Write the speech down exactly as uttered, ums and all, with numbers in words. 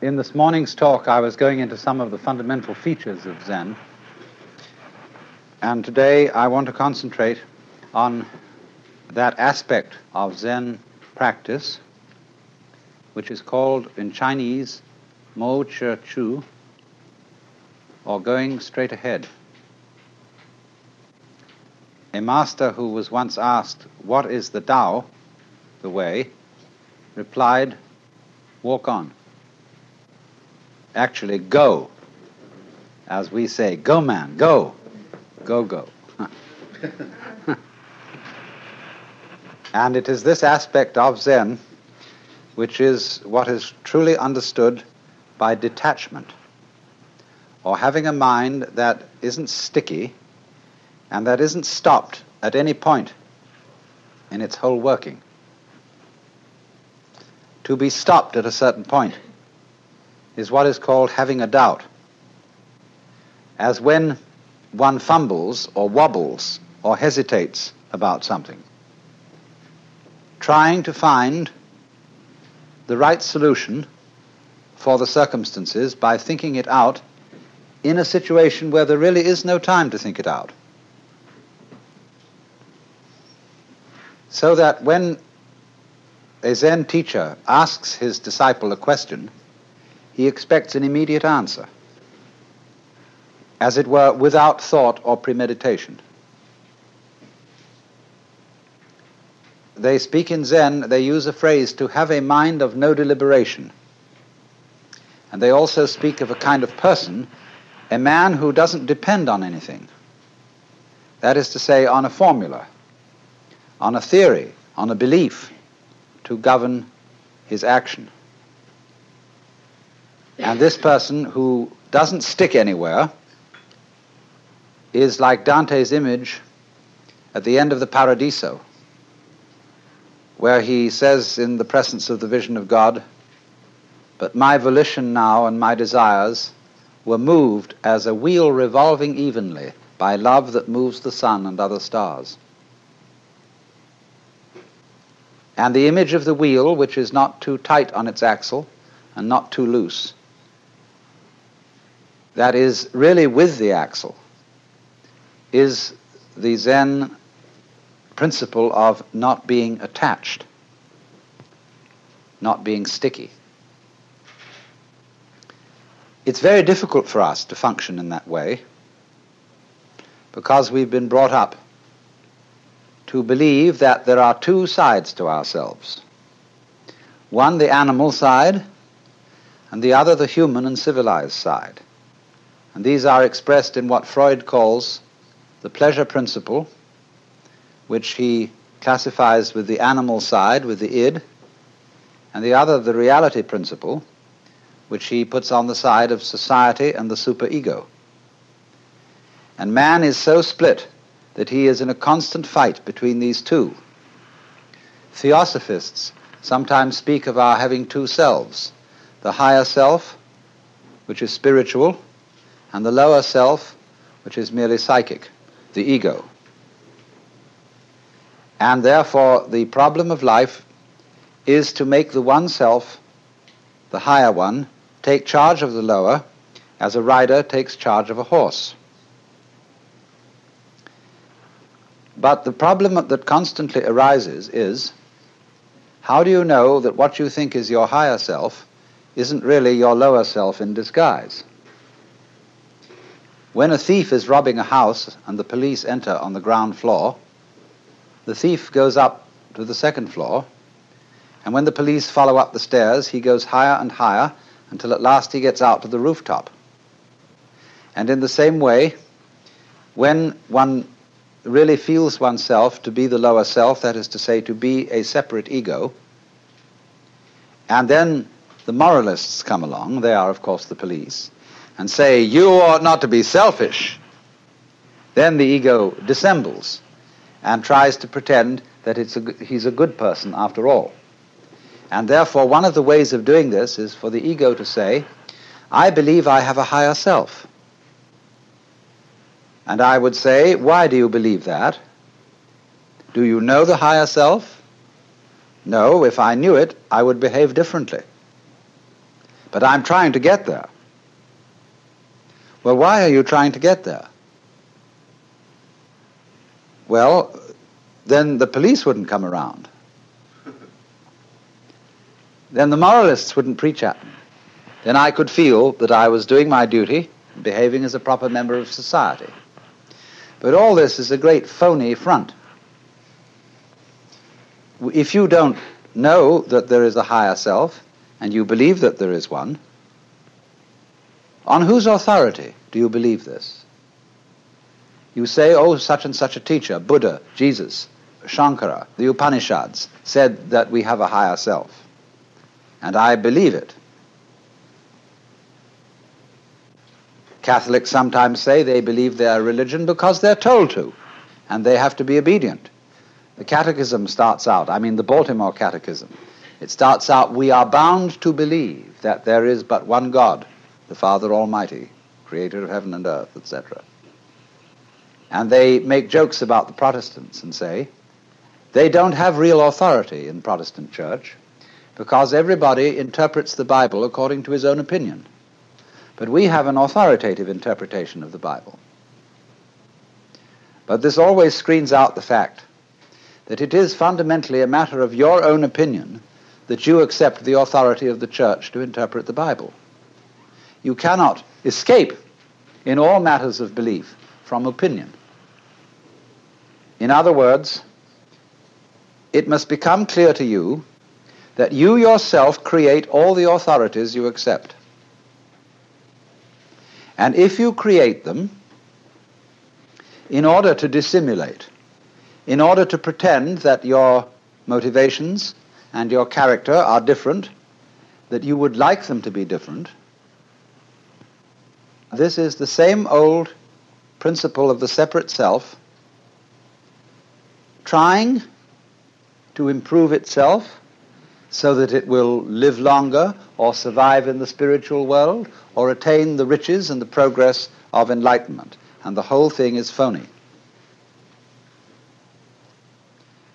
In this morning's talk, I was going into some of the fundamental features of Zen, and today I want to concentrate on that aspect of Zen practice which is called in Chinese Mo Che Chu, or going straight ahead. A master who was once asked, "What is the Tao, the way?" replied, "Walk on." Actually, go. As we say, go man, go. Go, go. And it is this aspect of Zen which is what is truly understood by detachment, or having a mind that isn't sticky and that isn't stopped at any point in its whole working. To be stopped at a certain point is what is called having a doubt. As when one fumbles or wobbles or hesitates about something, trying to find the right solution for the circumstances by thinking it out in a situation where there really is no time to think it out. So that when a Zen teacher asks his disciple a question, he expects an immediate answer, as it were, without thought or premeditation. They speak in Zen, they use a phrase, to have a mind of no deliberation. And they also speak of a kind of person, a man who doesn't depend on anything. That is to say, on a formula, on a theory, on a belief to govern his action. And this person who doesn't stick anywhere is like Dante's image at the end of the Paradiso, where he says in the presence of the vision of God, "But my volition now and my desires were moved as a wheel revolving evenly by love that moves the sun and other stars." And the image of the wheel, which is not too tight on its axle and not too loose, that is really with the axle, is the Zen principle of not being attached, not being sticky. It's very difficult for us to function in that way because we've been brought up to believe that there are two sides to ourselves. One, the animal side, and the other, the human and civilized side. And these are expressed in what Freud calls the pleasure principle, which he classifies with the animal side, with the id, and the other, the reality principle, which he puts on the side of society and the superego. And man is so split that he is in a constant fight between these two. Theosophists sometimes speak of our having two selves, the higher self, which is spiritual, and the lower self, which is merely psychic, the ego. And therefore the problem of life is to make the one self, the higher one, take charge of the lower, as a rider takes charge of a horse. But the problem that constantly arises is, how do you know that what you think is your higher self isn't really your lower self in disguise? When a thief is robbing a house and the police enter on the ground floor, the thief goes up to the second floor, and when the police follow up the stairs, he goes higher and higher until at last he gets out to the rooftop. And in the same way, when one really feels oneself to be the lower self, that is to say, to be a separate ego, and then the moralists come along, they are of course the police, and say, "You ought not to be selfish," then the ego dissembles and tries to pretend that it's a, he's a good person after all. And therefore one of the ways of doing this is for the ego to say, "I believe I have a higher self." And I would say, "Why do you believe that? Do you know the higher self?" "No, if I knew it, I would behave differently." But I'm trying to get there. Well, why are you trying to get there? Well, then the police wouldn't come around. Then the moralists wouldn't preach at me. Then I could feel that I was doing my duty, behaving as a proper member of society. But all this is a great phony front. If you don't know that there is a higher self, and you believe that there is one, on whose authority do you believe this? You say, oh, such and such a teacher, Buddha, Jesus, Shankara, the Upanishads, said that we have a higher self. And I believe it. Catholics sometimes say they believe their religion because they're told to, and they have to be obedient. The Catechism starts out, I mean the Baltimore Catechism, it starts out, we are bound to believe that there is but one God, the Father Almighty, creator of heaven and earth, et cetera. And they make jokes about the Protestants and say, they don't have real authority in Protestant church because everybody interprets the Bible according to his own opinion. But we have an authoritative interpretation of the Bible. But this always screens out the fact that it is fundamentally a matter of your own opinion that you accept the authority of the church to interpret the Bible. You cannot escape in all matters of belief from opinion. In other words, it must become clear to you that you yourself create all the authorities you accept. And if you create them in order to dissimulate, in order to pretend that your motivations and your character are different, that you would like them to be different, this is the same old principle of the separate self trying to improve itself so that it will live longer or survive in the spiritual world or attain the riches and the progress of enlightenment. And the whole thing is phony.